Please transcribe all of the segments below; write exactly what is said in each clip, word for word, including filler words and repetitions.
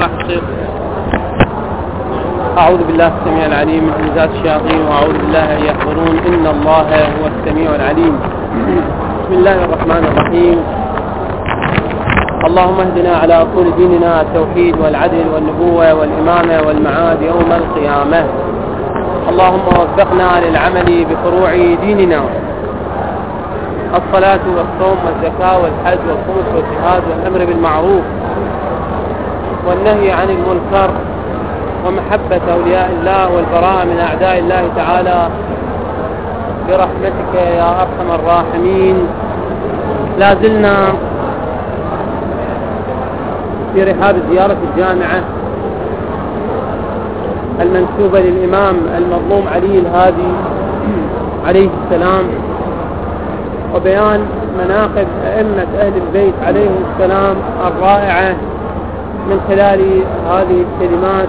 المحقق. أعوذ بالله السميع العليم من همزات الشياطين وأعوذ بالله أن يحضرون. إن الله هو السميع العليم. بسم الله الرحمن الرحيم. اللهم اهدنا على أصول ديننا التوحيد والعدل والنبوة والإمامة والمعاد يوم القيامة. اللهم وفقنا للعمل بفروع ديننا، الصلاة والصوم والزكاة والحج والخمس والجهاد والأمر بالمعروف والنهي عن المنكر ومحبة أولياء الله والبراءة من أعداء الله تعالى برحمتك يا أرحم الراحمين. لا زلنا في رحاب زيارة الجامعة المنسوبة للإمام المظلوم علي الهادي عليه السلام، وبيان مناقب أئمة أهل البيت عليهم السلام الرائعة من خلال هذه الكلمات،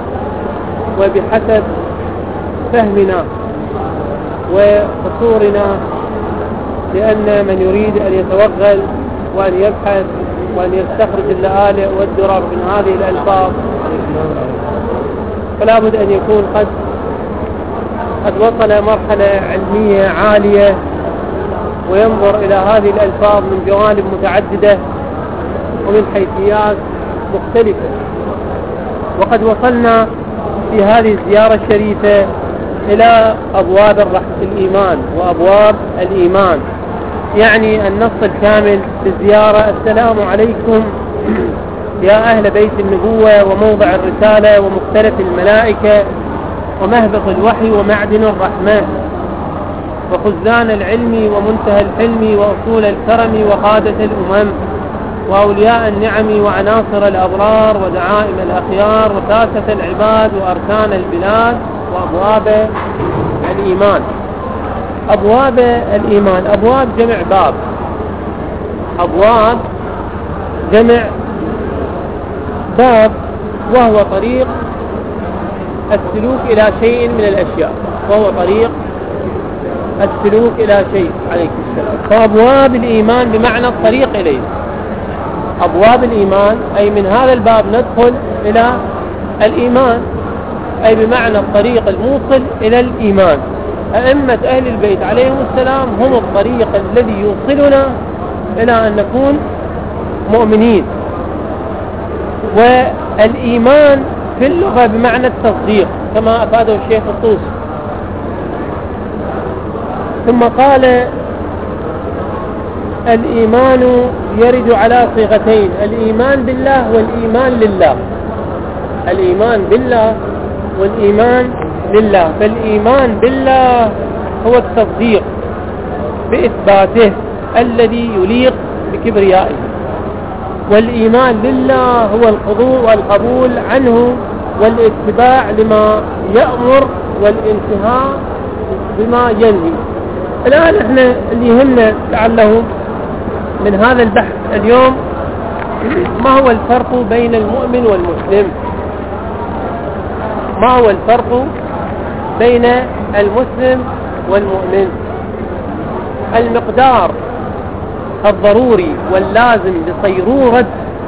وبحسب فهمنا وقصورنا، لأن من يريد أن يتوغل وأن يبحث وأن يستخرج اللآلئ والدرر من هذه الألفاظ فلا بد أن يكون قد قد وصل مرحلة علمية عالية وينظر إلى هذه الألفاظ من جوانب متعددة ومن حيثيات مختلفة. وقد وصلنا في هذه الزيارة الشريفة إلى أبواب الإيمان وأبواب الإيمان، يعني النص الكامل للزيارة: السلام عليكم يا أهل بيت النبوة وموضع الرسالة ومختلف الملائكة ومهبط الوحي ومعدن الرحمة وخزان العلم ومنتهى الحلم وأصول الكرم وقادة الأمم وأولياء النعم وعناصر الأبرار ودعائم الأخيار وساسة العباد وأركان البلاد وأبواب الإيمان. أبواب الإيمان، أبواب جمع باب، أبواب جمع باب، وهو طريق السلوك إلى شيء من الأشياء، وهو طريق السلوك إلى شيء عليك السلام. فأبواب الإيمان بمعنى الطريق إليه. أبواب الإيمان أي من هذا الباب ندخل إلى الإيمان، أي بمعنى الطريق الموصل إلى الإيمان. أئمة أهل البيت عليهم السلام هم الطريق الذي يوصلنا إلى أن نكون مؤمنين. والإيمان في اللغة بمعنى التصديق كما أفاده الشيخ الطوسي. ثم قال: الإيمان يرد على صيغتين: الإيمان بالله والإيمان لله. الإيمان بالله والإيمان لله. فالإيمان بالله هو التصديق بإثباته الذي يليق بكبريائه، والإيمان لله هو الخضوع والقبول عنه والاتباع لما يأمر والانتهاء بما ينهي. الآن احنا اللي يهمنا لعله من هذا البحث اليوم ما هو الفرق بين المؤمن والمسلم. ما هو الفرق بين المسلم والمؤمن؟ المقدار الضروري واللازم لصيرورة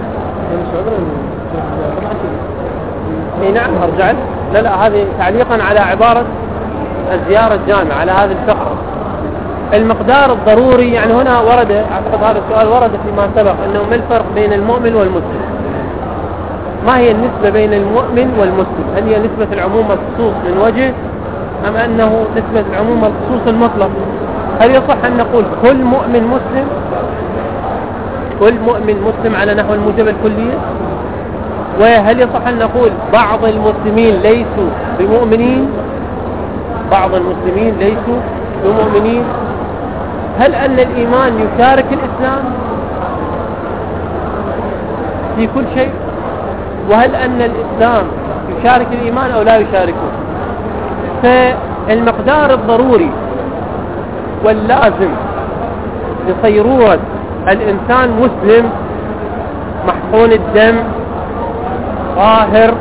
اي نعم ارجع لا لا هذه تعليقا على عبارة الزيارة الجامعة على هذه الفقرة. المقدار الضروري، يعني هنا ورد أعتقد هذا السؤال ورد فيما سبق أنه ما الفرق بين المؤمن والمسلم؟ ما هي النسبة بين المؤمن والمسلم؟ هل هي نسبة العموم والخصوص من وجه أم أنه نسبة العموم والخصوص المطلق؟ هل يصح أن نقول كل مؤمن مسلم؟ كل مؤمن مسلم على نحو الموجب الكلية؟ وهل يصح أن نقول بعض المسلمين ليسوا بمؤمنين؟ بعض المسلمين ليسوا بمؤمنين؟ هل أن الإيمان يشارك الإسلام في كل شيء؟ وهل أن الإسلام يشارك الإيمان أو لا يشاركه؟ فالمقدار الضروري واللازم لصيرورة الإنسان مسلم محصون الدم طاهر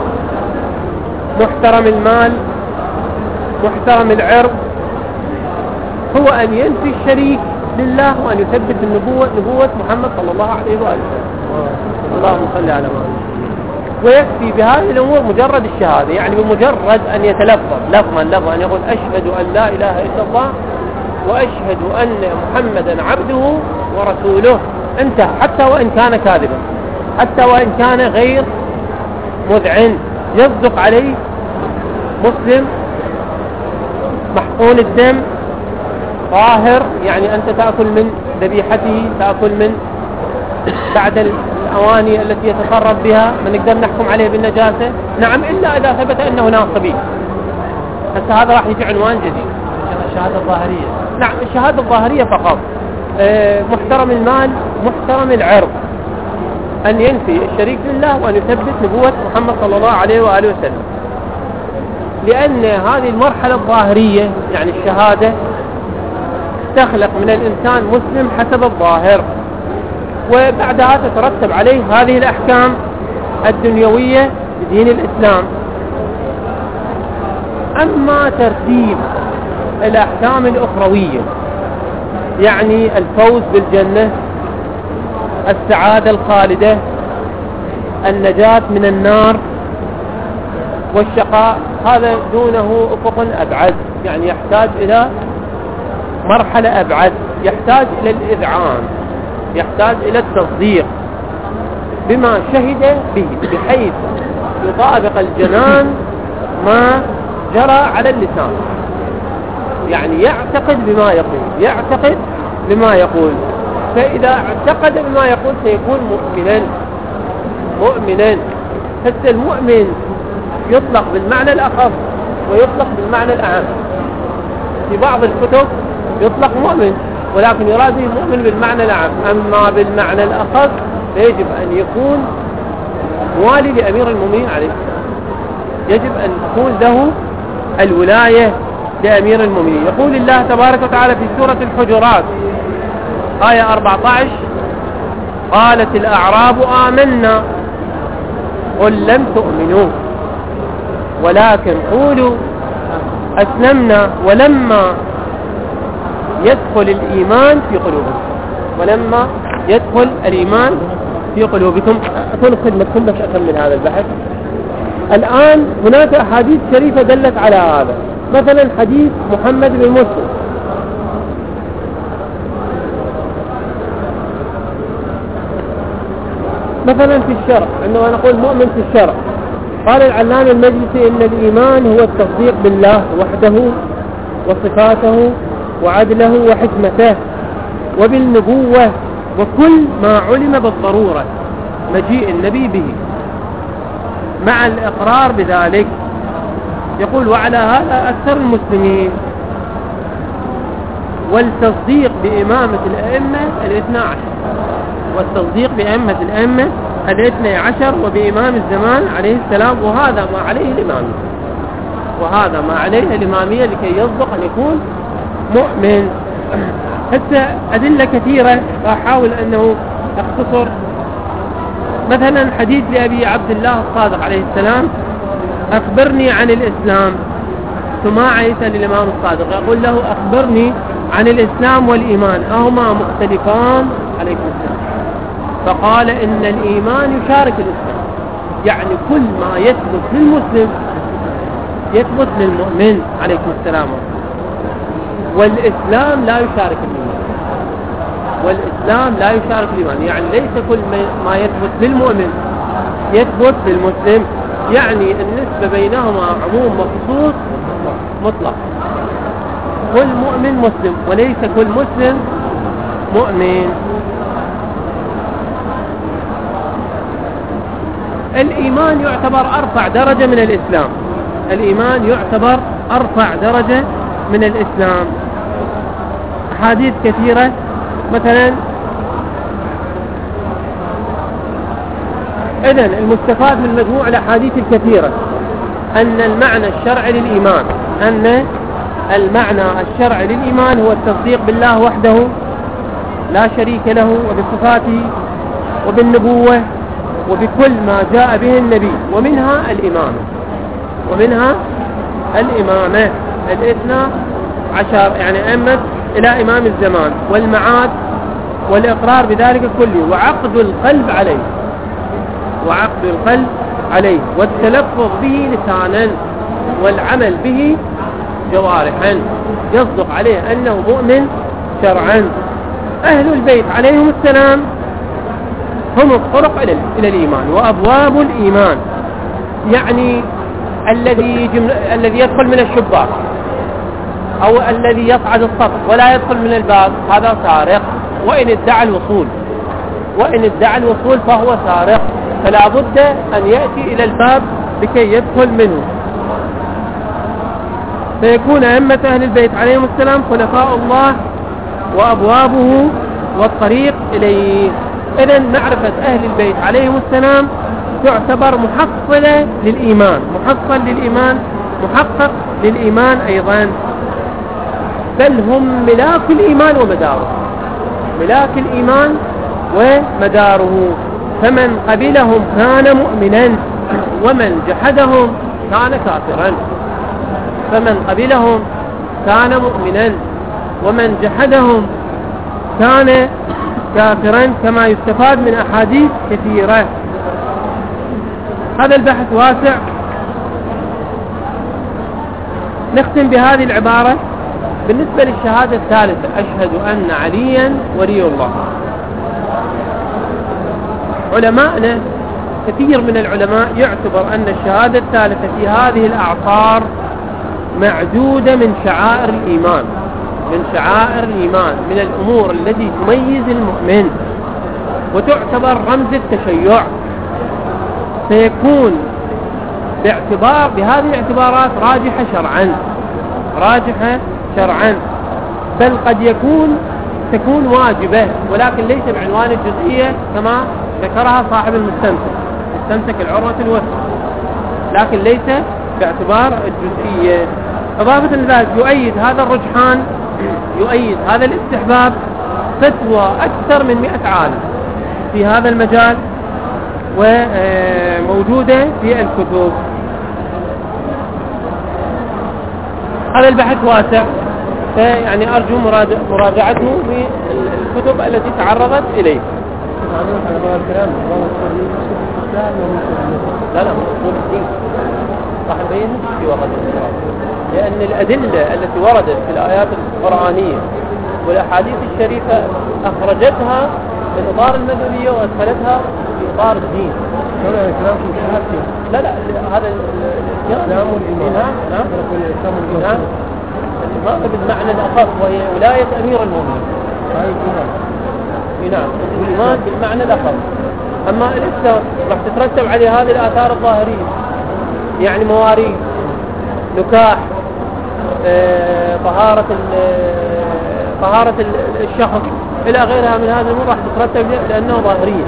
محترم المال محترم العرض هو أن ينفي الشريك لله وأن يثبت النبوة نبوة محمد صلى الله عليه وآله. اللهم صل على محمد. ويكفي بهذه الأمور مجرد الشهادة، يعني بمجرد أن يتلفظ لفظا لفظا أن يقول أشهد أن لا إله إلا الله وأشهد أن محمدا عبده ورسوله، انتهى، حتى وإن كان كاذبا، حتى وإن كان غير مذعن، يصدق عليه مسلم محقون الدم طاهر، يعني أنت تأكل من ذبيحته، تأكل من بعد الأواني التي يتصرف بها، ما نقدر نحكم عليه بالنجاسة، نعم، إلا إذا ثبت أنه ناصبي. هسه هذا راح يجي عنوان جديد، الشهادة الظاهرية. نعم، الشهادة الظاهرية فقط. اه محترم المال، محترم العرض، أن ينفي الشريك لله وأن يثبت نبوة محمد صلى الله عليه وآله وسلم، لأن هذه المرحلة الظاهرية يعني الشهادة تخلق من الإنسان مسلم حسب الظاهر، وبعدها تترتب عليه هذه الأحكام الدنيوية بدين الإسلام. أما ترتيب الأحكام الأخروية يعني الفوز بالجنة، السعادة الخالدة، النجاة من النار والشقاء، هذا دونه أفق أبعد، يعني يحتاج إلى مرحلة أبعد، يحتاج إلى الإذعان، يحتاج إلى التصديق بما شهد به، بحيث يطابق الجنان ما جرى على اللسان، يعني يعتقد بما يقول، يعتقد بما يقول، فإذا اعتقد بما يقول سيكون مؤمنا مؤمنا. حتى المؤمن يطلق بالمعنى الأخص ويطلق بالمعنى الأعم، في بعض الكتب يطلق مؤمن ولكن يراد المؤمن بالمعنى الأعم، أما بالمعنى الأخص فيجب أن يكون موالي لأمير المؤمنين عليه، يجب أن تكون له الولاية لأمير المؤمنين. يقول الله تبارك وتعالى في سورة الحجرات آية أربعة عشر: قالت الأعراب آمنا قل لم تؤمنوا ولكن قولوا أسلمنا ولما يدخل الإيمان في قلوبكم، ولما يدخل الإيمان في قلوبكم. أكون خدمة كل بس أكمل هذا البحث. الآن هناك أحاديث شريفة دلت على هذا، مثلا حديث محمد بن مسلم مثلا في الشرع، عندما نقول مؤمن في الشرع، قال العلامة المجلسي إن الإيمان هو التصديق بالله وحده وصفاته وعدله وحكمته وبالنبوة وكل ما علم بالضرورة مجيء النبي به مع الإقرار بذلك. يقول وعلى هذا أكثر المسلمين، والتصديق بإمامة الأئمة الاثنى عشر، والتصديق بأئمة الأئمة الاثنى عشر وبإمام الزمان عليه السلام، وهذا ما عليه الإمامية، وهذا ما عليه الإمامية لكي يصدق أن يكون مؤمن. حتى أدلة كثيرة أحاول أنه أختصر. مثلا حديث لأبي عبد الله الصادق عليه السلام: أخبرني عن الإسلام. ثم يسأل الإمام الصادق يقول له: أخبرني عن الإسلام والإيمان أهما مختلفان؟ عليكم السلام. فقال: إن الإيمان يشارك الإسلام، يعني كل ما يثبت للمسلم يثبت للمؤمن عليكم السلام. والإسلام لا يشارك الإيمان، والإسلام لا يشارك الإيمان، يعني ليس كل ما يثبت للمؤمن يثبت للمسلم، يعني النسبة بينهما عموم وخصوص مطلق. كل مؤمن مسلم وليس كل مسلم مؤمن. الإيمان يعتبر أرفع درجة من الإسلام، الإيمان يعتبر أرفع درجة من الإسلام. أحاديث كثيرة، مثلا إذن المستفاد من مجموع الأحاديث الكثيرة أن المعنى الشرعي للإيمان أن المعنى الشرعي للإيمان هو التصديق بالله وحده لا شريك له، وبصفاته وبالنبوة وبكل ما جاء به النبي، ومنها الإمامة ومنها الإمامة الاثنى عشر، يعني أمت إلى إمام الزمان، والمعاد والإقرار بذلك كله، وعقد القلب عليه، وعقد القلب عليه والتلفظ به لسانا والعمل به جوارحا يصدق عليه أنه مؤمن شرعا. أهل البيت عليهم السلام هم الطرق إلى الإيمان وأبواب الإيمان، يعني الذي الذي يدخل من الشباك أو الذي يصعد السطح ولا يدخل من الباب هذا سارق، وإن ادعى الوصول وإن ادعى الوصول فهو سارق، فلا بد أن يأتي إلى الباب لكي يدخل منه. فيكون أئمة أهل البيت عليهم السلام خلفاء الله وأبوابه والطريق إليه. إذن معرفة أهل البيت عليهم السلام تعتبر محصلة للإيمان، محصل للإيمان، محقق للإيمان أيضا، بل هم ملاك الإيمان ومداره، ملاك الإيمان ومداره. فمن قبلهم كان مؤمنا ومن جحدهم كان كافرا، فمن قبلهم كان مؤمنا ومن جحدهم كان كافرا، كما يستفاد من أحاديث كثيرة. هذا البحث واسع. نختم بهذه العبارة بالنسبة للشهادة الثالثة: أشهد أن عليا ولي الله. علماءنا كثير من العلماء يعتبر أن الشهادة الثالثة في هذه الأعصار معدودة من شعائر الإيمان، من شعائر الإيمان، من الأمور التي تميز المؤمن وتعتبر رمز التشيع. سيكون باعتبار بهذه الاعتبارات راجحة شرعا، راجحة شرعا، بل قد يكون تكون واجبة ولكن ليس بعنوان الجزئية كما ذكرها صاحب المستمسك، مستمسك العروة الوثقى، لكن ليس باعتبار الجزئية. إضافة لذلك يؤيد هذا الرجحان، يؤيد هذا الاستحباب فتوى أكثر من مئة عالم في هذا المجال وموجودة في الكتب. هذا البحث واسع، يعني أرجو مراجعته في الكتب التي تعرضت إليه. لا لا مصدر الدين صح البين في وقت الإسلام، لأن الأدلة التي وردت في الآيات القرآنية والأحاديث الشريفة أخرجتها من إطار المذهبية وأدخلتها في إطار الدين. لا لا هذا الإسلام والإيمان. نعم نعم الإسلام والإيمان الإيمان بالمعنى الأخص وهي ولاية أمير المؤمنين. نعم الإيمان بالمعنى الأخص. أما الإسلام راح تترتب عليه هذه الآثار الظاهرية، يعني مواريث، نكاح، آه، طهارة طهارة الشخص إلى غيرها من هذه الأمور راح تترتب لأنه ظاهرية.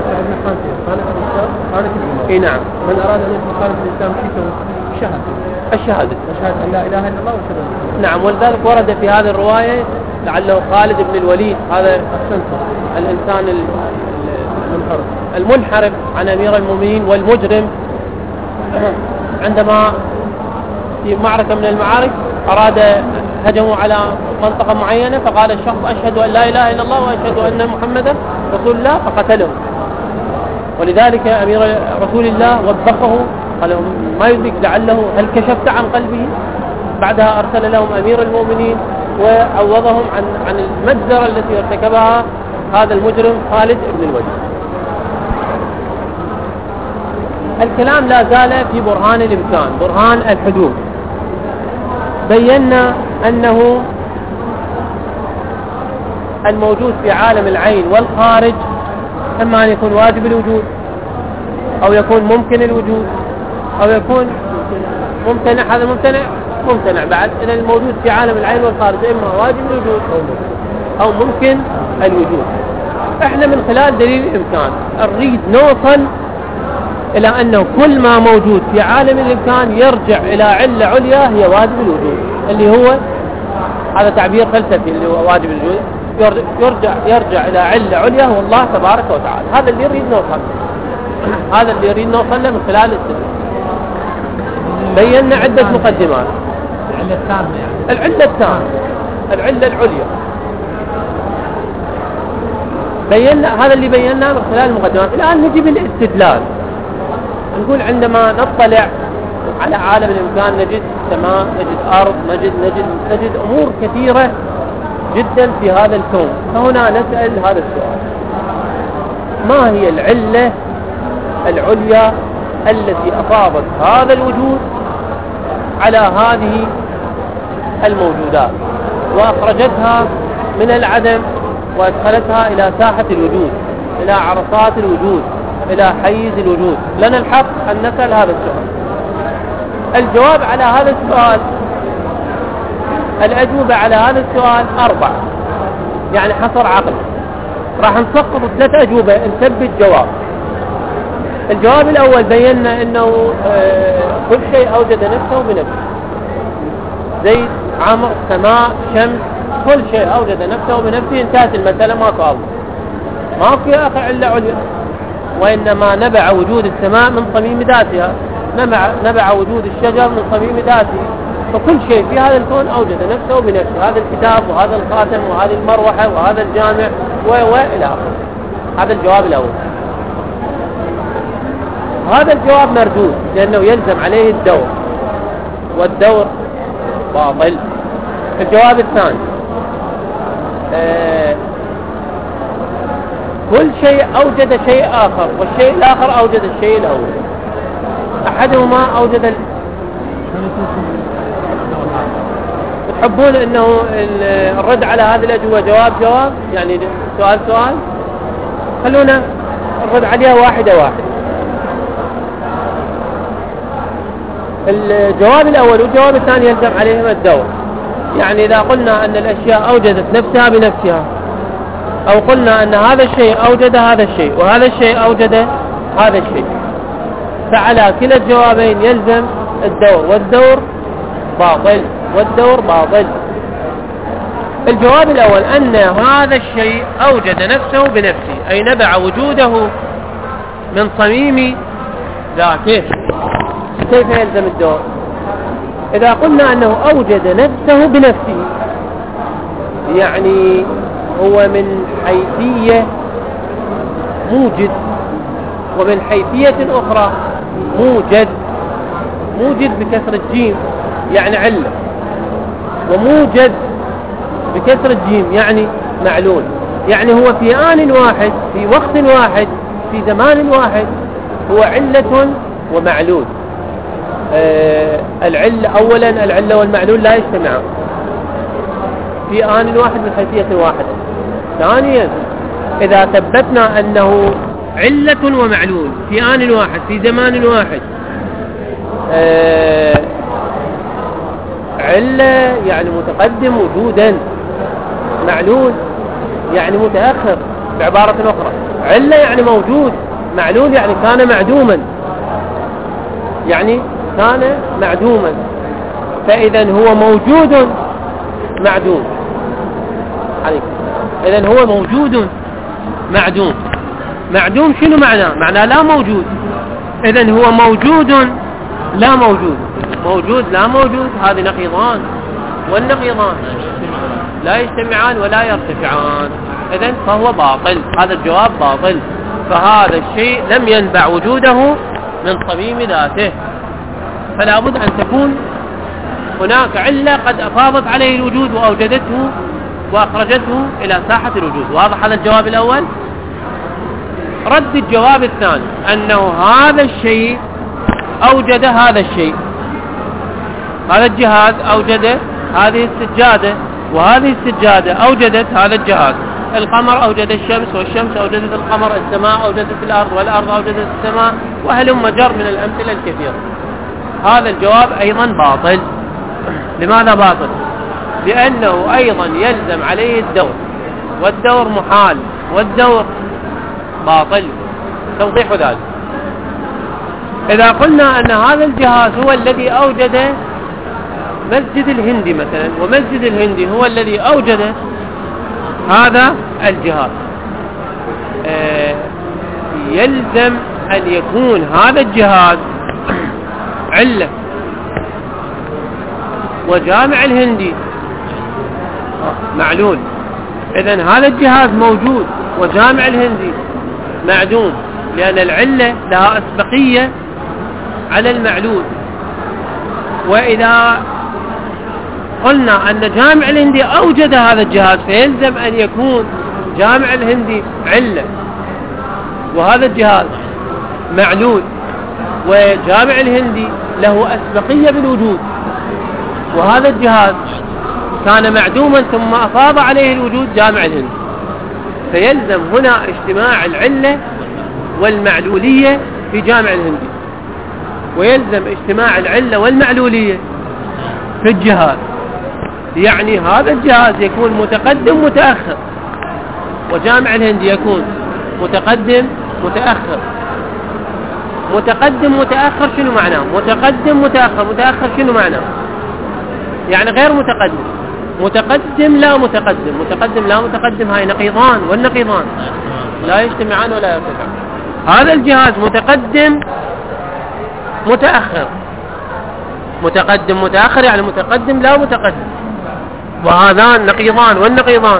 إيه نعم. من أراد أن يدخل خالف الإسلام شيء شهادة الشهادة أشهد أن لا إله إلا الله وأشهد. نعم، ولذلك ورد في هذه الرواية لعله خالد بن الوليد هذا الإنسان المنحرف المنحرف عن أمير المؤمنين والمجرم، عندما في معركة من المعارك أراد هجموا على منطقة معينة فقال الشخص أشهد أن لا إله إلا الله وأشهد أن محمدا رسول الله فقتله. ولذلك أمير رسول الله وبخه قال لهم ما يدرك لعله هل كشفت عن قلبه. بعدها أرسل لهم أمير المؤمنين وعوضهم عن عن المجزرة التي ارتكبها هذا المجرم خالد بن الوليد. الكلام لا زال في برهان الإمكان، برهان الحدود. بينا أنه الموجود في عالم العين والخارج إما أن يكون واجب الوجود أو يكون ممكن الوجود أو يكون ممتنع. هذا ممتنع ممتنع بعد. إذا الموجود في عالم العين والخارج إما واجب الوجود أو ممكن الوجود. إحنا من خلال دليل الإمكان نريد نوصل إلى أنه كل ما موجود في عالم الإمكان يرجع إلى علة عليا هي واجب الوجود، اللي هو هذا تعبير فلسفي اللي هو واجب الوجود، يرجع يرجع إلى علة عليا هو الله تبارك وتعالى. هذا اللي يريد نوصل هذا اللي يريد نوصل له من خلال الاستدلال. بينا عدة مقدمات. العلة التامة يعني العلة التامة العلة العليا بينا هذا اللي بيناه من خلال المقدمات. الآن نجي بالاستدلال. نقول عندما نطلع على عالم الإمكان نجد سماء، نجد أرض، نجد نجد نجد أمور كثيرة جدا في هذا الكون. فهنا نسأل هذا السؤال: ما هي العلة العليا التي أفاضت هذا الوجود على هذه الموجودات وأخرجتها من العدم وأدخلتها إلى ساحة الوجود، إلى عرصات الوجود، إلى حيز الوجود؟ لنا الحق أن نسأل هذا السؤال. الجواب على هذا السؤال، الأجوبة على هذا السؤال أربع، يعني حصر عقل. راح نسقط ثلاث أجوبة نثبت جواب. الجواب الأول بينا أنه كل شيء أوجد نفسه بنفسه، زيت، عمر، سماء، شمس، كل شيء أوجد نفسه بنفسه. انتهت المسألة، ما قال ما في آخر علة عليا، وإنما نبع وجود السماء من صميم ذاتها، نبع, نبع وجود الشجر من صميم ذاته. فكل شيء في هذا الكون أوجد نفسه بنفسه، هذا الكتاب وهذا الخاتم وهذه المروحة وهذا الجامع وإلى آخره. هذا الجواب الأول. هذا الجواب مردود لأنه يلزم عليه الدور، والدور باطل. الجواب الثاني: آه كل شيء أوجد شيء آخر، والشيء الآخر أوجد الشيء الأول. أحدهما أوجد ال... تحبون أنه الرد على هذه الأجوبة جواب جواب، يعني سؤال سؤال؟ خلونا الرد عليها واحدة واحدة. الجواب الأول والجواب الثاني يلزم عليهما الدور. يعني إذا قلنا أن الأشياء أوجدت نفسها بنفسها، أو قلنا أن هذا الشيء أوجد هذا الشيء وهذا الشيء أوجد هذا الشيء، فعلى كلا الجوابين يلزم الدور، والدور باطل، والدور باطل. الجواب الأول أن هذا الشيء أوجد نفسه بنفسه، أي نبع وجوده من صميم ذاته. كيف يلزم الدور؟ إذا قلنا أنه أوجد نفسه بنفسه، يعني هو من حيثية موجد، ومن حيثية أخرى موجد. موجد بكسر الجيم يعني علة، وموجد بكسر الجيم يعني معلول. يعني هو في آن واحد، في وقت واحد، في زمان واحد، هو علة ومعلول. آه العلة أولا، العلة والمعلول لا يجتمعان في آن واحد من حيثية واحدة. ثانيا، إذا ثبتنا أنه علة ومعلول في آن واحد في زمان واحد، آه علة يعني متقدم وجودا، معلول يعني متأخر. بعبارة أخرى، علة يعني موجود، معلول يعني كان معدوما، يعني كان معدوما. فإذا هو موجود معدوم. إذا هو موجود معدوم. معدوم شنو معناه؟ معناه لا موجود. إذا هو موجود لا موجود. موجود لا موجود، هذه نقيضان، والنقيضان لا يجتمعان ولا يرتفعان. إذا فهو باطل، هذا الجواب باطل. فهذا الشيء لم ينبع وجوده من صميم ذاته، فلا بد أن تكون هناك علة قد أفاضت عليه الوجود وأوجدته وأخرجته إلى ساحة الوجود. واضح هذا الجواب الأول؟ رد الجواب الثاني أنه هذا الشيء أوجد هذا الشيء، هذا الجهاز أوجد هذه السجادة، وهذه السجادة أوجدت هذا الجهاز. القمر أوجد الشمس، والشمس أوجدت القمر، السماء أوجدت الأرض، والأرض أوجدت السماء، وهلم جر من الأمثلة الكثيرة. هذا الجواب أيضا باطل. لماذا باطل؟ لأنه أيضا يلزم عليه الدور، والدور محال، والدور باطل. توضيح ذلك: إذا قلنا أن هذا الجهاز هو الذي أوجد مسجد الهندي مثلا، ومسجد الهندي هو الذي أوجد هذا الجهاز، آه يلزم أن يكون هذا الجهاز علة، وجامع الهندي معلول. إذن هذا الجهاز موجود وجامع الهندي معدوم، لأن العلة لها أسبقية على المعلول. وإذا قلنا أن جامع الهندي أوجد هذا الجهاز فيلزم أن يكون جامع الهندي علة، وهذا الجهاز معلول، وجامع الهندي له أسبقية بالوجود، وهذا الجهاز كان معدوما ثم أفاض عليه الوجود جامع الهندي، فيلزم هنا اجتماع العلة والمعلولية في جامع الهندي، ويلزم اجتماع العلة والمعلولية في الجهاز. يعني هذا الجهاز يكون متقدم متأخر، وجامع الهندي يكون متقدم متأخر. متقدم متأخر شنو معناه؟ متقدم متأخر متأخر شنو معناه؟ يعني غير متقدم. متقدم لا متقدم، متقدم لا متقدم، هاي نقيضان، والنقيضان لا يجتمعان ولا يرتفعان. هذا الجهاز متقدم متأخر، متقدم متأخر يعني متقدم لا متقدم، وهذان نقيضان، والنقيضان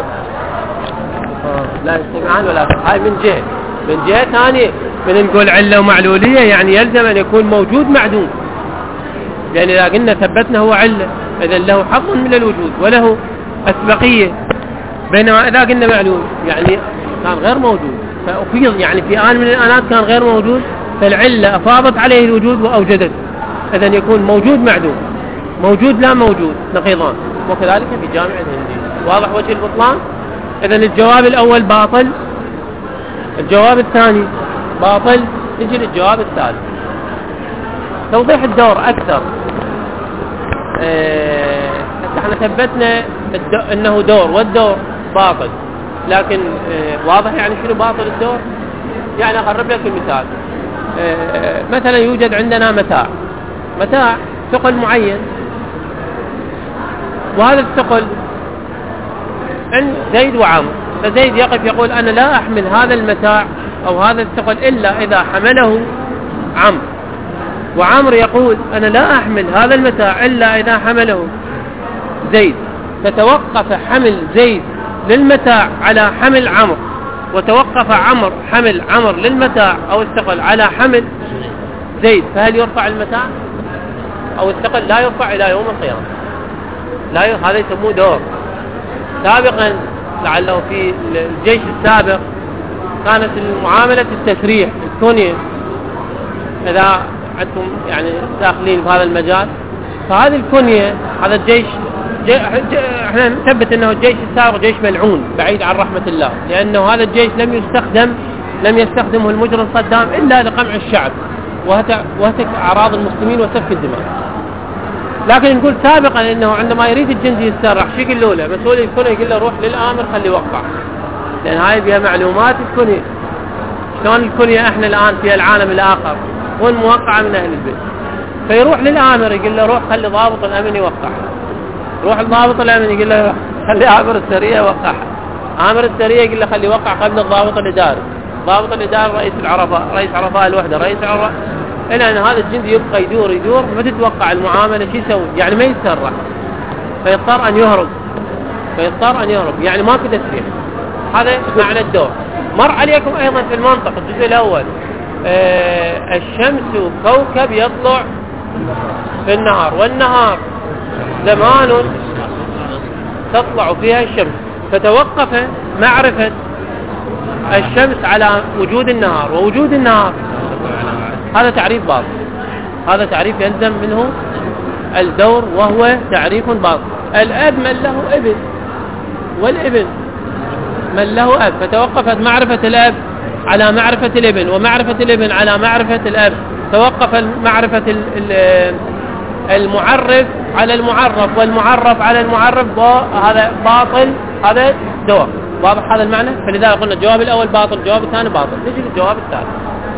لا يجتمعان ولا يرتفعان. هاي من جهة. من جهة ثانية من نقول علة ومعلولية يعني يلزم أن يكون موجود معدوم، لأن إذا قلنا ثبتنا هو علة إذا له حظ من الوجود وله أسبقية، بينما إذا قلنا معلول يعني كان غير موجود فأفيض، يعني في آن من الآنات كان غير موجود فالعلة أفاضت عليه الوجود وأوجدت، إذن يكون موجود معدوم، موجود لا موجود، نقيضان. وكذلك في جامع الهندي. واضح وجه البطلان؟ إذن الجواب الأول باطل، الجواب الثاني باطل. نجي للجواب الثالث. توضيح الدور أكثر. اه احنا ثبتنا انه دور، والدور باطل، لكن اه واضح يعني شنو باطل الدور؟ يعني اقرب لك المثال. اه مثلا يوجد عندنا متاع متاع ثقل معين، وهذا الثقل عند زيد وعمر، فزيد يقف يقول أنا لا أحمل هذا المتاع أو هذا الثقل إلا إذا حمله عمرو، وعمر يقول أنا لا أحمل هذا المتاع إلا إذا حمله زيد، فتوقف حمل زيد للمتاع على حمل عمرو، وتوقف عمرو حمل عمرو للمتاع أو الثقل على حمل زيد، فهل يرفع المتاع أو الثقل؟ لا يرفع إلى يوم القيامة. لا ي... هذا يسموه دور. سابقا لعله في الجيش السابق كانت المعاملة التسريح الكونية، إذا عندكم يعني داخلين بهذا المجال، فهذه الكونية هذا الجيش جي... احنا نثبت انه الجيش السابق جيش ملعون بعيد عن رحمة الله، لأنه هذا الجيش لم يستخدم لم يستخدمه المجرم صدام إلا لقمع الشعب وهتك أعراض المسلمين وسفك الدماء. لكن نقول سابقا انه عندما يريد الجندي يتسرح شو يقول له؟ مسؤول الكونية يقول له روح للآمر خلي يوقع، لأن هاي بها معلومات الكونية. شلون الكونية احنا الآن في العالم الآخر هون موقعة من أهل البيت، فيروح للآمر يقول له روح خلي ضابط الأمن يوقع، روح الضابط الأمن يقول له خلي آمر السرية يوقعها، آمر السرية يقول له خلي يوقع قبل الضابط الإداري، ضابط الإداري رئيس العرفاء، رئيس عرفاء الوحدة، رئيس عرفاء، إلى أن هذا الجندي يبقى يدور يدور ما تتوقع المعاملة شو يسوي؟ يعني ما يتسرع، فيضطر أن يهرب فيضطر أن يهرب يعني ما في تسريح. هذا معنى الدور. مر عليكم أيضا في المنطق الجزء الأول آه الشمس كوكب يطلع في النهار، والنهار زمان تطلع فيها الشمس، فتوقف معرفة الشمس على وجود النهار ووجود النهار. هذا تعريف باطل، هذا تعريف يلزم منه الدور وهو تعريف باطل. الأب من له ابن والابن من له أب، فتوقفت معرفة الأب على معرفة الابن، ومعرفة الابن على معرفة الأب، توقف معرفة المعرف على المعرف والمعرف على المعرف، هذا باطل، هذا دور. واضح هذا المعنى؟ فلذلك قلنا الجواب الأول باطل، الجواب الثاني باطل. نجي للجواب الثالث.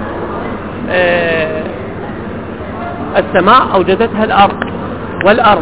آه السماء أوجدتها الأرض، والأرض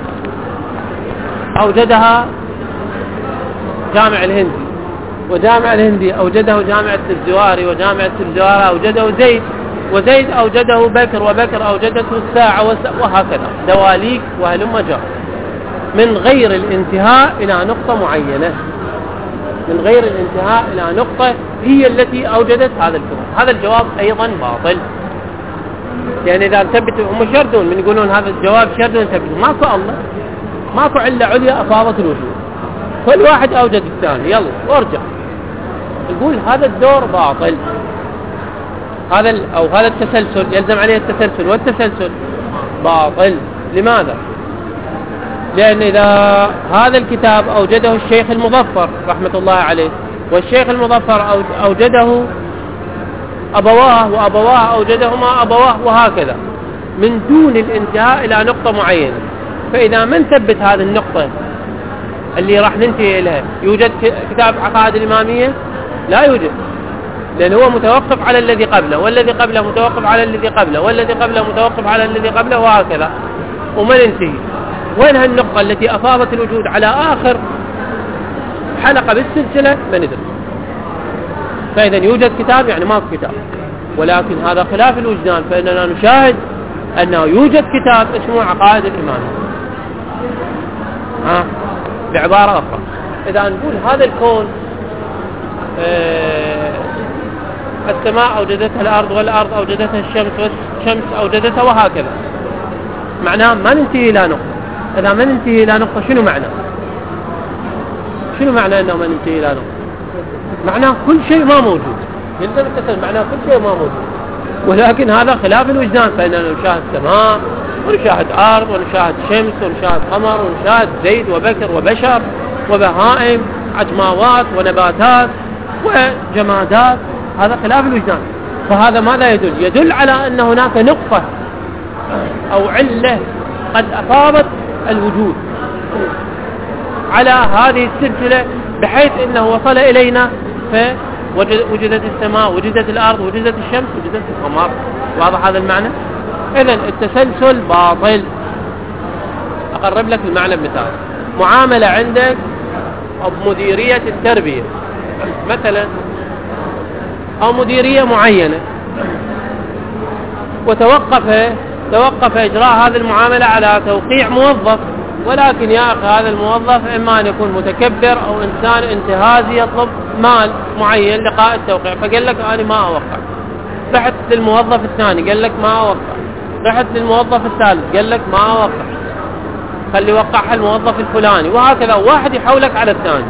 أوجدها جامع الهندي، وجامع الهندي أوجده جامع السبزواري، وجامع السبزواري أوجده زيد، وزيد أوجده بكر، وبكر أوجدته الساعة، وهكذا دواليك وهلم جر، من غير الانتهاء إلى نقطة معينة، من غير الانتهاء إلى نقطة هي التي أوجدت هذا الكون. هذا الجواب أيضا باطل. لأن إذا نثبت هم شردون من يقولون هذا الجواب شرد ونثبته ماكو الله ماكو علة عليا أفاضت الوجود كل واحد أوجد الثاني يلا وارجع يقول هذا الدور باطل هذا أو هذا التسلسل يلزم عليه التسلسل والتسلسل باطل. لماذا؟ لأن إذا هذا الكتاب أوجده الشيخ المظفر رحمة الله عليه والشيخ المظفر أوجده أبواه وأبواه أوجدهما أبواه وهكذا من دون الانتهاء إلى نقطة معينة، فإذا من ثبت هذه النقطة اللي راح ننتهي إليها يوجد كتاب عقائد الإمامية؟ لا يوجد، لأن هو متوقف على الذي قبله والذي قبله متوقف على الذي قبله والذي قبله متوقف على الذي قبله وهكذا وما ننتهي. وين هالنقطة التي أفاضت الوجود على آخر حلقة بالسلسلة ما ندري. فإذا يوجد كتاب يعني ما في كتاب، ولكن هذا خلاف الوجدان، فإننا نشاهد أنه يوجد كتاب اسمه عقائد الإمامية. ها بعبارة أخرى إذا نقول هذا الكون آه السماء أوجدتها الأرض والأرض أوجدتها الشمس والشمس أوجدتها وهكذا، معناه ما ننتهي إلى نقطة. إذا ما ننتهي إلى نقطة شنو معنى؟ شنو معنى أنه ما ننتهي إلى نقطة؟ معناه كل شيء ما موجود، يلزم التسلسل معناه كل شيء ما موجود، ولكن هذا خلاف الوجدان، فإننا نشاهد سماء ونشاهد أرض ونشاهد شمس ونشاهد قمر ونشاهد زيد وبكر وبشر وبهائم عجماوات ونباتات وجمادات، هذا خلاف الوجدان. فهذا ماذا يدل؟ يدل على أن هناك نقطة أو علة قد أفاضت الوجود على هذه السلسلة بحيث أنه وصل إلينا فوجدت السماء وجدت الأرض وجدت الشمس وجدت القمر. واضح هذا المعنى؟ إذن التسلسل باطل. أقرب لك المعنى بمثال. معاملة عندك مديرية التربية مثلا أو مديرية معينة وتوقف توقف إجراء هذه المعاملة على توقيع موظف، ولكن يا أخي هذا الموظف إما أن يكون متكبر أو إنسان انتهازي يطلب مال معين لقاء التوقيع، فقال لك أنا ما أوقع. رحت للموظف الثاني قال لك ما أوقع، رحت للموظف الثالث قال لك ما أوقع، خلي وقعها الموظف الفلاني، وهكذا واحد يحولك على الثاني.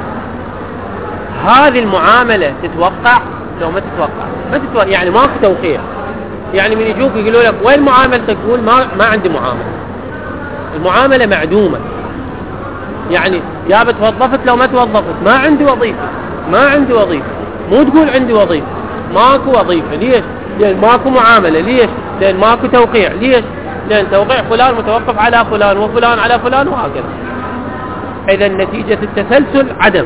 هذه المعاملة تتوقع لو ما تتوقع ما تتوقع يعني ما في توقيع. يعني من يجوك يقولوا لك وين معاملتك؟ تقول ما ما عندي معاملة، المعاملة معدومة. يعني يا بتوظفت لو ما توظفت ما عندي وظيفة، ما عندي وظيفة. مو تقول عندي وظيفة، ماكو وظيفة. ليش؟ لأن ماكو معاملة. ليش؟ لأن ماكو توقيع. ليش؟ لأن توقيع فلان متوقف على فلان وفلان على فلان وهكذا. إذا نتيجة التسلسل عدم.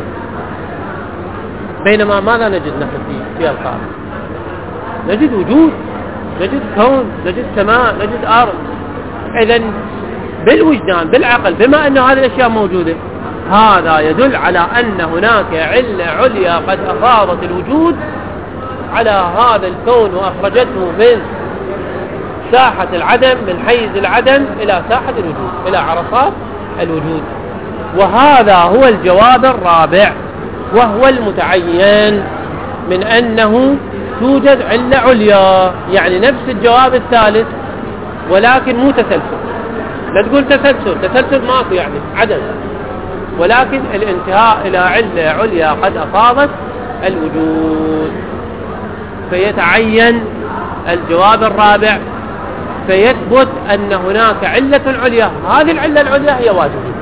بينما ماذا نجد نحن في في القاعدة؟ نجد وجود، نجد كون، نجد سماء، نجد أرض. إذن بالوجدان بالعقل بما أن هذه الأشياء موجودة، هذا يدل على أن هناك علة عليا قد أفاضت الوجود على هذا الكون وأخرجته من ساحة العدم، من حيز العدم إلى ساحة الوجود، إلى عرصات الوجود. وهذا هو الجواب الرابع، وهو المتعين من أنه توجد علة عليا، يعني نفس الجواب الثالث ولكن مو تسلسل. لا تقول تسلسل، تسلسل ماكو يعني عدم، ولكن الانتهاء إلى علة عليا قد أفاضت الوجود، فيتعين الجواب الرابع، فيثبت أن هناك علة عليا. هذه العلة العليا هي واجبة.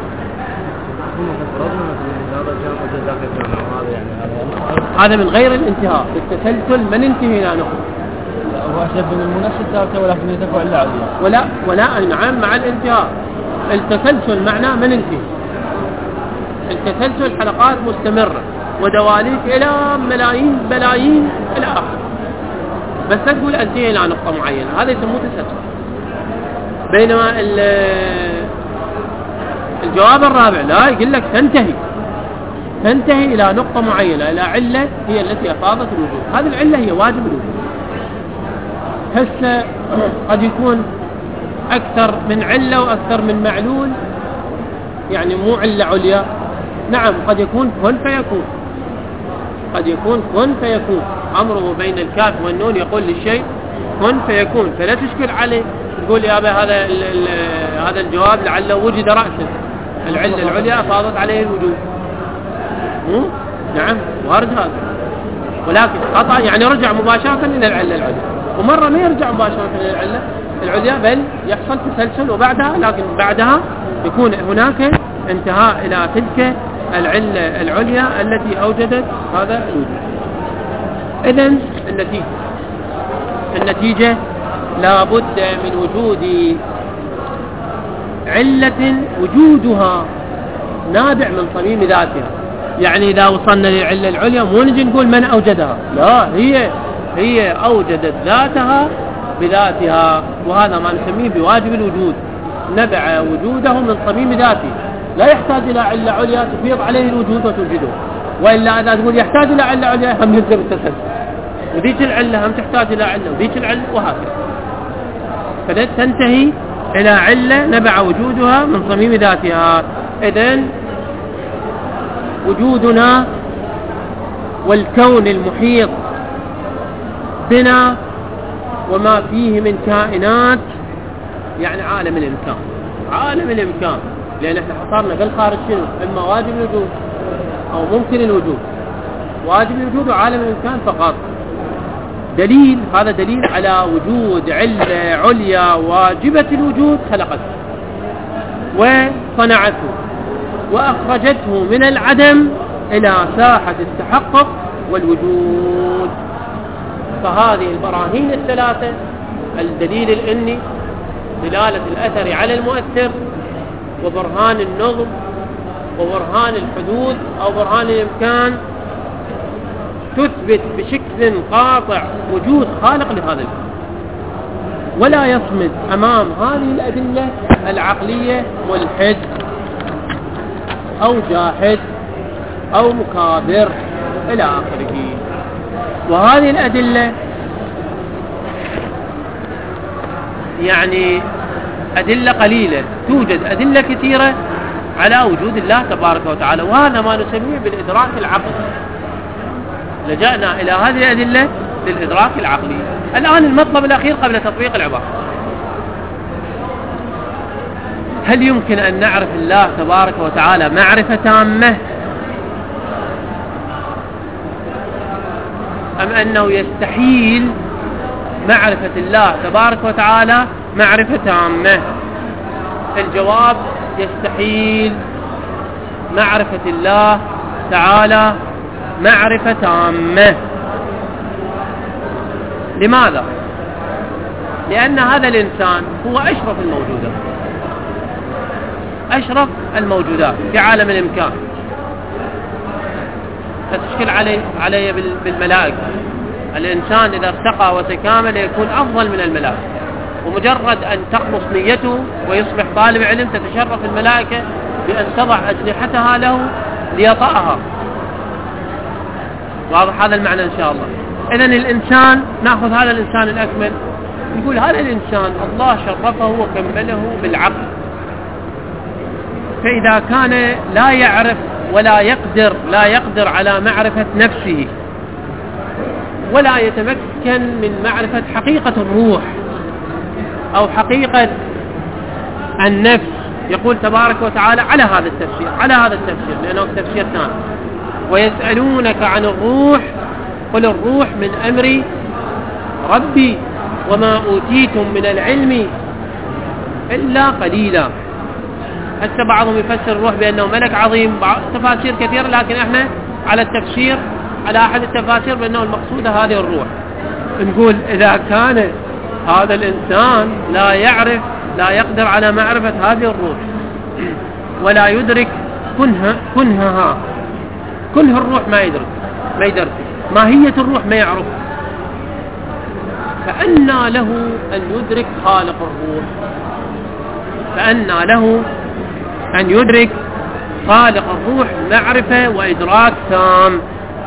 هذا من غير الانتهاء، بالتسلسل من انتهي إلى نقطة. هو أشد من المنافسة الثالثة ولكن يتفع إلا عليها. ولا ولا نعم مع الانتهاء. التسلسل معناه من انتهي. التسلسل حلقات مستمرة ودواليك إلى ملايين بلايين إلى آخر، بس تقول انتهي إلى نقطة معينة، هذا يسموه تسلسل. بينما الجواب الرابع لا، يقول لك تنتهي تنتهي إلى نقطة معينة، إلى علة هي التي أفاضت الوجود. هذه العلة هي واجب الوجود. هسه قد يكون أكثر من علة وأكثر من معلول، يعني مو علة عليا. نعم قد يكون كن فيكون، قد يكون كن فيكون، أمره بين الكاف والنون يقول للشيء كن فيكون، فلا تشكل عليه تقول يا أبا هذا ال ال هذا الجواب لعله وجد رأسا، العلة العليا فاضت عليه الوجود. نعم وارد هذا، ولكن قطع يعني رجع مباشرة إلى العلة العليا، ومرة ما يرجع مباشرة إلى العلة العليا بل يحصل تسلسل، وبعدها لكن بعدها يكون هناك انتهاء إلى تلك العلة العليا التي أوجدت هذا الوجود. إذن النتيجة النتيجة لا بد من وجود علة وجودها نابع من صميم ذاتها. يعني إذا وصلنا للعلة العليا مو نجي نقول من أوجدها، لا، هي هي أوجدت ذاتها بذاتها، وهذا ما نسميه بواجب الوجود، نبع وجوده من صميم ذاته، لا يحتاج إلى علة عليا تفيض عليه الوجود وتوجده، وإلا إذا تقول يحتاج إلى علة عليا هم يلزم التسلسل، وذيك العلة هم تحتاج إلى علة وذيك العلة وهكذا، فتنتهي إلى علة نبع وجودها من صميم ذاتها. إذن وجودنا والكون المحيط بنا وما فيه من كائنات يعني عالم الإمكان، عالم الإمكان، لأن احنا حصرنا بالخارج شنو؟ إما واجب الوجود أو ممكن الوجود، واجب الوجود وعالم الإمكان فقط. دليل، هذا دليل على وجود علة عليا واجبة الوجود خلقته وصنعته وأخرجته من العدم إلى ساحة التحقق والوجود. فهذه البراهين الثلاثة، الدليل الإني، دلالة الأثر على المؤثر، وبرهان النظم، وبرهان الحدوث أو برهان الإمكان، تثبت بشكل قاطع وجود خالق لهذا الكون، ولا يصمد أمام هذه الأدلة العقلية ملحد أو جاحد أو مكابر إلى آخره. وهذه الأدلة يعني أدلة قليلة، توجد أدلة كثيرة على وجود الله تبارك وتعالى، وهذا ما نسميه بالإدراك العقلي. لجأنا إلى هذه الأدلة للإدراك العقلي. الآن المطلب الأخير قبل تطبيق العبارة، هل يمكن أن نعرف الله تبارك وتعالى معرفة تامة، أم أنه يستحيل معرفة الله تبارك وتعالى معرفة تامة؟ الجواب يستحيل معرفة الله تعالى معرفة تامة. لماذا؟ لأن هذا الإنسان هو أشرف الموجودات، أشرف الموجودات في عالم الإمكان. تشكل عليه عليه بالملائكة. الإنسان إذا ارتقى وتكامل يكون أفضل من الملائكة، ومجرد أن تخلص نيته ويصبح طالب علم تتشرف الملائكة بأن تضع أجنحتها له ليطأها. واضح هذا المعنى إن شاء الله. إذن الإنسان، نأخذ هذا الإنسان الأكمل، نقول هذا الإنسان الله شرفه وكمله بالعقل، فإذا كان لا يعرف ولا يقدر لا يقدر على معرفة نفسه، ولا يتمكن من معرفة حقيقة الروح أو حقيقة النفس، يقول تبارك وتعالى على هذا التفسير على هذا التفسير لأنه تفسير ثاني: ويسألونك عن الروح قل الروح من أمر ربي وما أوتيتم من العلم إلا قليلا. حتى بعضهم يفسر الروح بأنه ملك عظيم، تفاسير كثيرة، لكن احنا على التفسير على أحد التفاسير بأنه المقصودة هذه الروح. نقول إذا كان هذا الإنسان لا يعرف لا يقدر على معرفة هذه الروح ولا يدرك كنها كنها كنه الروح ما يدرك ما يدرك ماهية الروح ما يعرف، فأنى له أن يدرك خالق الروح، فأنى له أن يدرك خالق الروح معرفة وإدراك تام.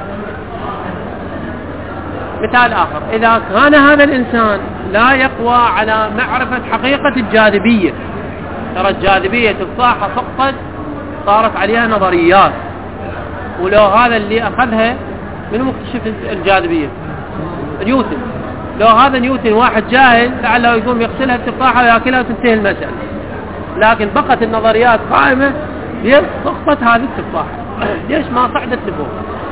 مثال آخر: إذا كان هذا الإنسان لا يقوى على معرفة حقيقة الجاذبية، ترى الجاذبية تفاحة فقط صارت عليها نظريات، ولو هذا اللي أخذها من مكتشف الجاذبية نيوتن، لو هذا نيوتن واحد جاهل لعله يقوم يغسلها التفاحة ويأكلها وتنتهي المسألة، لكن بقت النظريات قائمة. ليش سقطت هذه التفاحة؟ ليش ما صعدت لفوق؟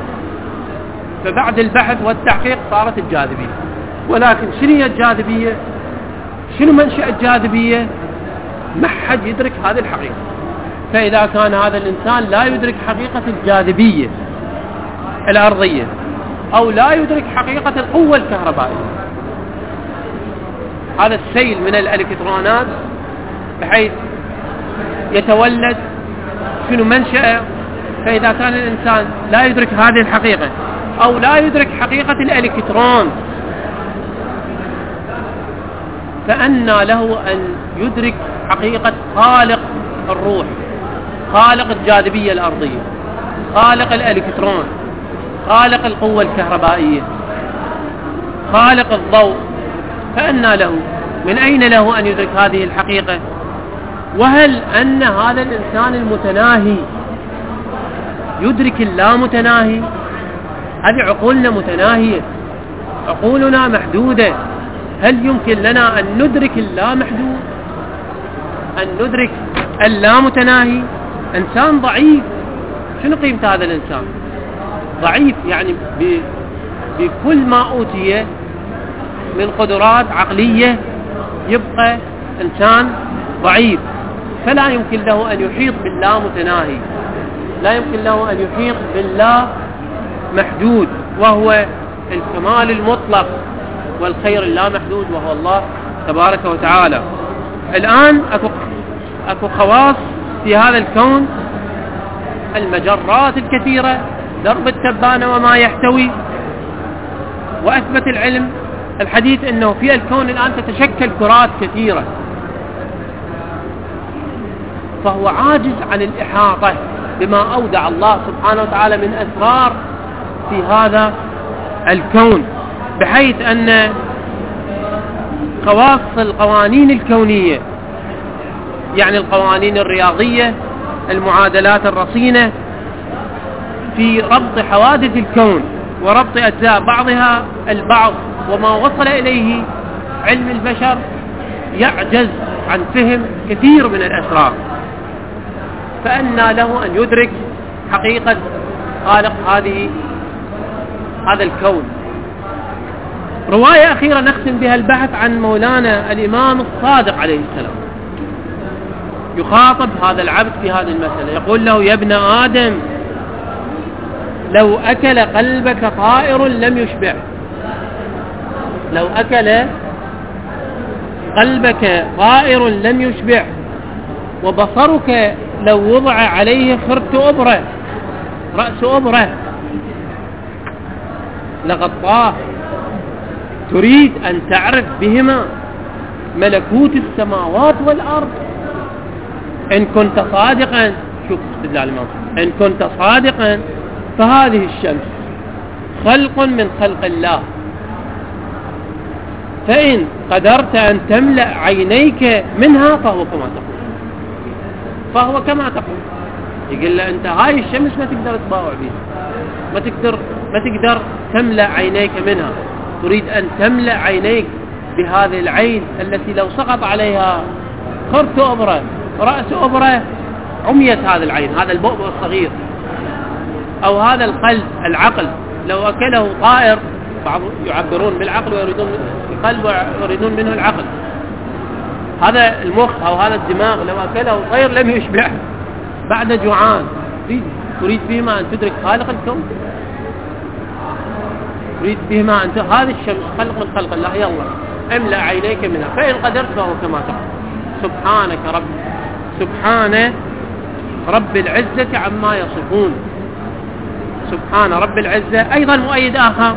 فبعد البحث والتحقيق صارت الجاذبية. ولكن شنو هي الجاذبية؟ شنو منشأ الجاذبية؟ ما حد يدرك هذه الحقيقة. فإذا كان هذا الإنسان لا يدرك حقيقة الجاذبية الأرضية أو لا يدرك حقيقة القوة الكهربائية، هذا السيل من الإلكترونات بحيث يتولد شنو منشأه. فإذا كان الإنسان لا يدرك هذه الحقيقة أو لا يدرك حقيقة الإلكترون، فأنى له أن يدرك حقيقة خالق الروح، خالق الجاذبية الأرضية، خالق الإلكترون، خالق القوة الكهربائية، خالق الضوء. فأنى له، من أين له أن يدرك هذه الحقيقة؟ وهل أن هذا الإنسان المتناهي يدرك اللامتناهي؟ هذه عقولنا متناهية، عقولنا محدودة. هل يمكن لنا أن ندرك اللامحدود، أن ندرك اللامتناهي؟ إنسان ضعيف. شنو قيمة هذا الإنسان؟ ضعيف، يعني بكل ما أوتي من قدرات عقلية يبقى إنسان ضعيف. فلا يمكن له أن يحيط بالله متناهي، لا يمكن له أن يحيط بالله محدود، وهو الكمال المطلق والخير اللامحدود، وهو الله تبارك وتعالى. الآن أكو, أكو خواص في هذا الكون، المجرات الكثيرة، درب التبانة وما يحتوي. وأثبت العلم الحديث أنه في الكون الآن تتشكل كرات كثيرة، فهو عاجز عن الإحاطة بما أودع الله سبحانه وتعالى من أسرار في هذا الكون، بحيث أن خواص القوانين الكونية، يعني القوانين الرياضية، المعادلات الرصينة في ربط حوادث الكون وربط أجزاء بعضها البعض وما وصل إليه علم البشر، يعجز عن فهم كثير من الأسرار. فأنى له أن يدرك حقيقة خالق هذه هذا الكون. رواية أخيرة نختم بها البحث عن مولانا الإمام الصادق عليه السلام، يخاطب هذا العبد في هذه المسألة، يقول له: يا ابن آدم، لو أكل قلبك طائر لم يشبع. لو أكل قلبك طائر لم يشبع، وبصرك لو وضع عليه خرط أبرة، رأس أبرة، لغطاه. تريد أن تعرف بهما ملكوت السماوات والأرض. إن كنت صادقا، شوف استدلال الإمام، إن كنت صادقا فهذه الشمس خلق من خلق الله، فإن قدرت أن تملأ عينيك منها فهو كما تقول، فهو كما تقول. يقول له: أنت هاي الشمس ما تقدر تباوع بها، ما تقدر ما تقدر تملأ عينيك منها. تريد أن تملأ عينيك بهذه العين التي لو سقط عليها خرط أبرة، رأس أبرة، عميت هذه العين، هذا البؤبؤ الصغير، أو هذا القلب، العقل، لو أكله طائر، بعض يعبرون بالعقل ويريدون القلب ويريدون منه العقل، هذا المخ أو هذا الدماغ، لو أكله طير لم يشبع، بعد جوعان. تريد بهما أن تدرك خالق الكون، تريد بهما أن هذه الشمس خلق من خلق الله، يلا املأ عينيك منها، فإن قدرت فهو كما تقول. سبحانك رب سبحان رب العزة عما يصفون. سبحان رب العزة. أيضا مؤيد آخر،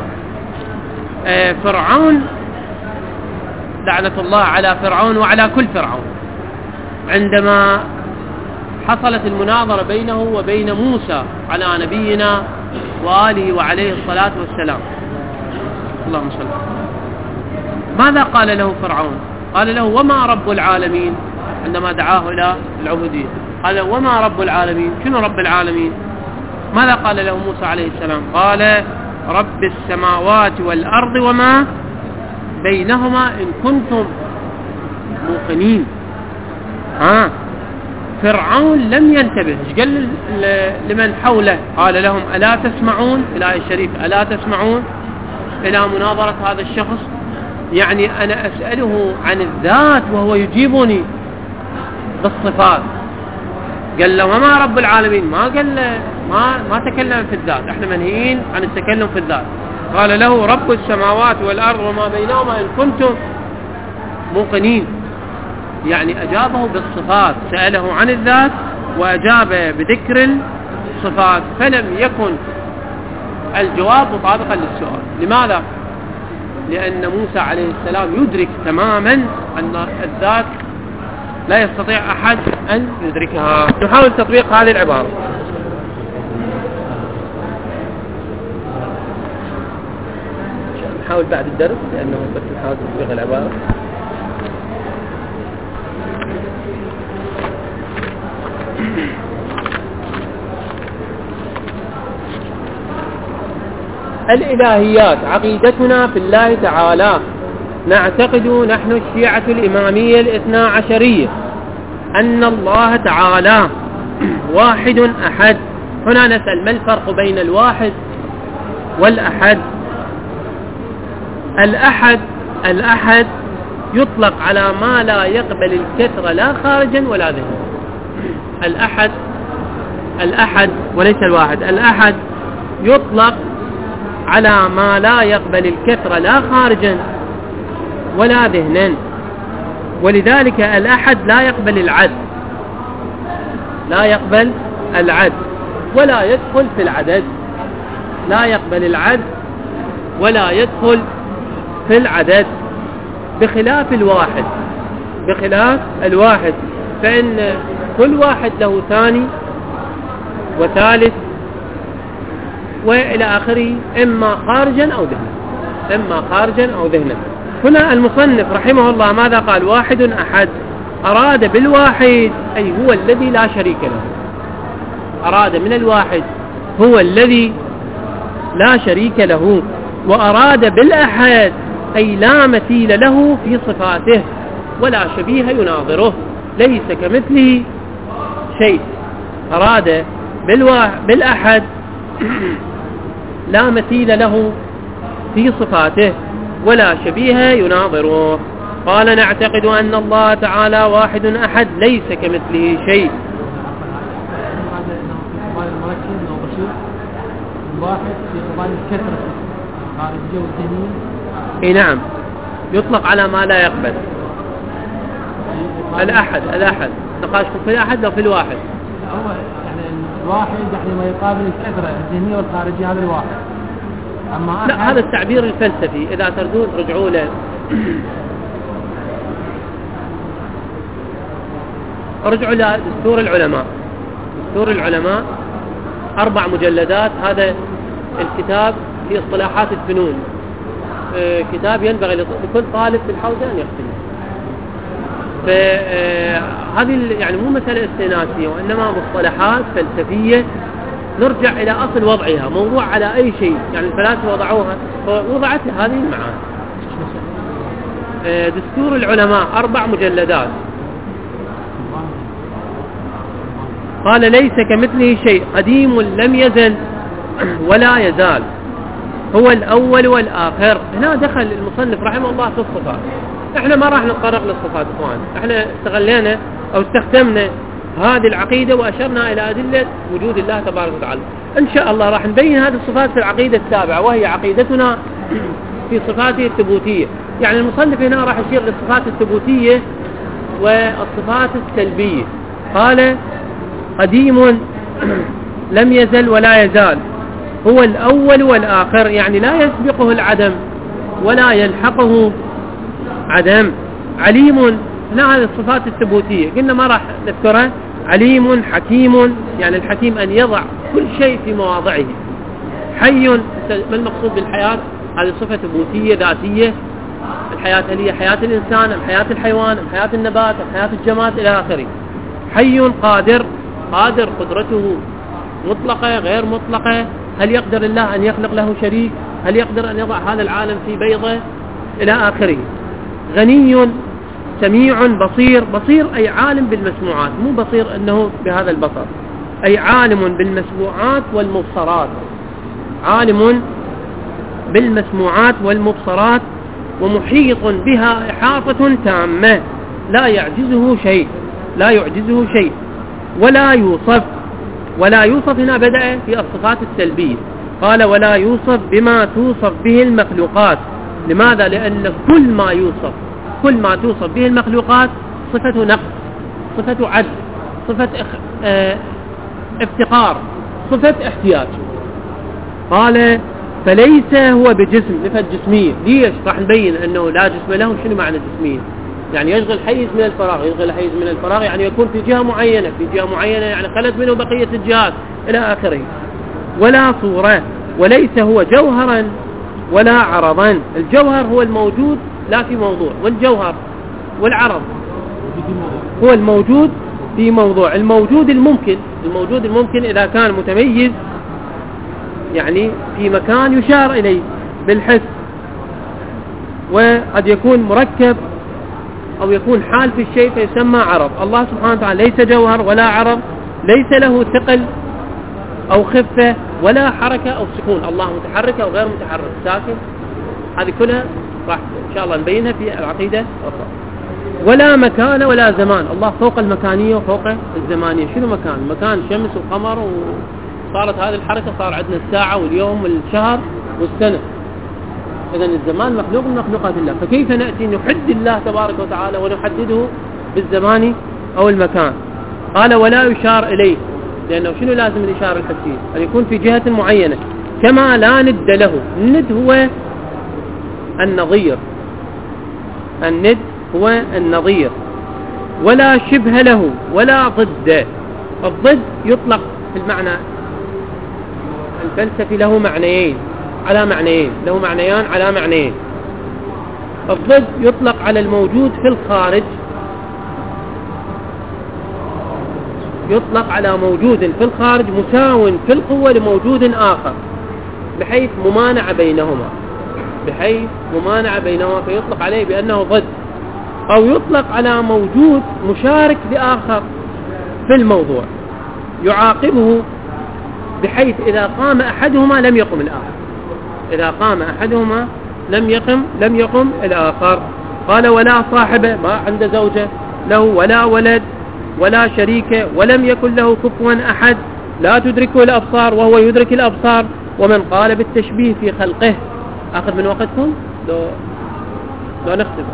فرعون لعنة الله على فرعون وعلى كل فرعون، عندما حصلت المناظرة بينه وبين موسى على نبينا وآله وعليه الصلاة والسلام، اللهم صل. ماذا قال له فرعون؟ قال له: وما رب العالمين؟ عندما دعاه إلى العبودية قال: وما رب العالمين؟ شنو رب العالمين؟ ماذا قال له موسى عليه السلام؟ قال: رب السماوات والأرض وما بينهما إن كنتم موقنين. ها فرعون لم ينتبه، ايش قال لمن حوله؟ قال لهم ألا تسمعون، في الآية الشريفة ألا تسمعون إلى مناظرة هذا الشخص؟ يعني أنا أسأله عن الذات وهو يجيبني بالصفات. قال له وما رب العالمين؟ ما قال له، ما ما تكلم في الذات، احنا منهيين عن التكلم في الذات. قال له رب السماوات والأرض وما بينهما إن كنتم موقنين، يعني أجابه بالصفات، سأله عن الذات وأجاب بذكر الصفات، فلم يكن الجواب مطابقا للسؤال. لماذا؟ لأن موسى عليه السلام يدرك تماما أن الذات لا يستطيع أحد أن يدركها. نحاول تطبيق هذه العبارة. نحاول بعد الدرس لأنه بس نحاول تطبيق العبارة. الإلهيات عقيدتنا في الله تعالى. نعتقد نحن الشيعة الإمامية الاثنى عشرية أن الله تعالى واحد أحد. هنا نسأل ما الفرق بين الواحد والأحد؟ الأحد الأحد يطلق على ما لا يقبل الكثرة لا خارجا ولا ذهنا. الأحد الأحد وليس الواحد. الأحد يطلق على ما لا يقبل الكثرة لا خارجا ولا ذهنا، ولذلك الأحد لا يقبل العد، لا يقبل العد ولا يدخل في العدد، لا يقبل العد ولا يدخل في العدد، بخلاف الواحد. بخلاف الواحد فإن كل واحد له ثاني وثالث وإلى آخره، إما خارجا أو ذهنا، إما خارجا أو ذهنا. هنا المصنف رحمه الله ماذا قال؟ واحد أحد. أراد بالواحد أي هو الذي لا شريك له، أراد من الواحد هو الذي لا شريك له، وأراد بالأحد أي لا مثيل له في صفاته ولا شبيه يناظره، ليس كمثله شيء. أراد بالأحد لا مثيل له في صفاته ولا شبيه يناظره. قال نعتقد أن الله تعالى واحد أحد ليس كمثله شيء. اي نعم، يطلق على ما لا يقبل. الأحد الأحد نقاشكم في الأحد أو في الواحد؟ الواحد يعني ما يقابل الكثرة الذهنية والخارجية، هذا الواحد. أما لا، هذا التعبير الفلسفي، إذا تردون رجعوا له. رجعوا لدستور العلماء. دستور العلماء أربع مجلدات، هذا الكتاب في اصطلاحات الفنون، كتاب ينبغي لكل طالب في الحوزة أن يختمه. فهذه يعني مو مسألة استئناسية، وإنما مصطلحات فلسفية نرجع إلى أصل وضعها، موضوع على أي شيء، يعني الفلاسفة وضعوها ووضعت هذه المعاني. دستور العلماء أربع مجلدات. قال ليس كمثله شيء، قديم لم يزل ولا يزال، هو الأول والآخر. هنا دخل المصنف رحمه الله في الصفات. احنا ما راح نتطرق للصفات اخوان، احنا استغلينا او استخدمنا هذه العقيدة واشرنا الى أدلة وجود الله تبارك وتعالى. ان شاء الله راح نبين هذه الصفات في العقيدة السابعة، وهي عقيدتنا في صفاته الثبوتية. يعني المصنف هنا راح يشير للصفات الثبوتية والصفات السلبية. قال قديم لم يزل ولا يزال، هو الأول والآخر، يعني لا يسبقه العدم ولا يلحقه عدم. عليم، لا، هذه الصفات الثبوتية قلنا ما راح نذكرها. عليم حكيم، يعني الحكيم أن يضع كل شيء في مواضعه. حي، ما المقصود بالحياة؟ هذه صفة ثبوتية ذاتية. الحياة هل هي حياة الإنسان أم حياة الحيوان أم حياة النبات أم حياة الجماد إلى آخره. حي قادر، قادر قدرته مطلقة غير مطلقة. هل يقدر الله أن يخلق له شريك؟ هل يقدر أن يضع هذا العالم في بيضة؟ إلى آخره. غني سميع بصير. بصير أي عالم بالمسموعات، مو بصير أنه بهذا البصر، أي عالم بالمسموعات والمبصرات، عالم بالمسموعات والمبصرات ومحيط بها إحاطة تامة لا يعجزه شيء، لا يعجزه شيء ولا يوصف. ولا يوصف هنا بدأ في الصفات السلبية، قال ولا يوصف بما توصف به المخلوقات. لماذا؟ لأن كل ما يوصف كل ما توصف به المخلوقات صفة نقص، صفة عجز، صفة اه افتقار، صفة احتياج. قال فليس هو بجسم، لفت جسمية. ليش؟ راح نبين أنه لا جسم له. شنو معنى جسمية؟ يعني يشغل حيز من الفراغ. يشغل حيز من الفراغ يعني يكون في جهة معينة، في جهة معينة يعني خلت منه بقية الجهات إلى آخره. ولا صورة، وليس هو جوهرا ولا عرضا. الجوهر هو الموجود لا في موضوع، والجوهر والعرض هو الموجود في موضوع. الموجود الممكن، الموجود الممكن إذا كان متميز يعني في مكان يشار إليه بالحس، وقد يكون مركب أو يكون حال في الشيء فيسمى عرض. الله سبحانه وتعالى ليس جوهر ولا عرض، ليس له ثقل أو خفة ولا حركة أو سكون. الله متحرك أو غير متحرك، ساكن. هذه كلها راح إن شاء الله نبينها في العقيدة أخرى. ولا مكان ولا زمان. الله فوق المكانية وفوق الزمانية. شنو مكان؟ مكان الشمس والقمر، وصارت هذه الحركة، صار عندنا الساعة واليوم والشهر والسنة. إذن الزمان مخلوق من مخلوقات الله، فكيف نأتي نحد الله تبارك وتعالى ونحدده بالزمان أو المكان؟ قال ولا يشار إليه، لأنه شنو لازم الإشارة الحسية؟ أن يكون في جهة معينة. كما لا ند له. الند هو النظير، الند هو النظير. ولا شبه له ولا ضد. الضد يطلق في المعنى الفلسفي له معنيين على معنيين له معنيان على معنيين. الضد يطلق على الموجود في الخارج، يطلق على موجود في الخارج مساو في القوة لموجود آخر بحيث ممانعة بينهما، بحيث ممانعة بينهما فيطلق عليه بأنه ضد. أو يطلق على موجود مشارك لآخر في الموضوع يعاقبه، بحيث إذا قام أحدهما لم يقم الآخر، إذا قام أحدهما لم يقم لم يقم الآخر. قال ولا صاحبه، ما عنده زوجة له ولا ولد ولا شريك، ولم يكن له كفوا أحد، لا تدركه الأبصار وهو يدرك الأبصار. ومن قال بالتشبيه في خلقه. أخذ من وقتكم لو لو نختم.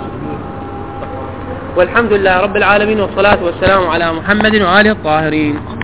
والحمد لله رب العالمين، والصلاة والسلام على محمد وآله الطاهرين.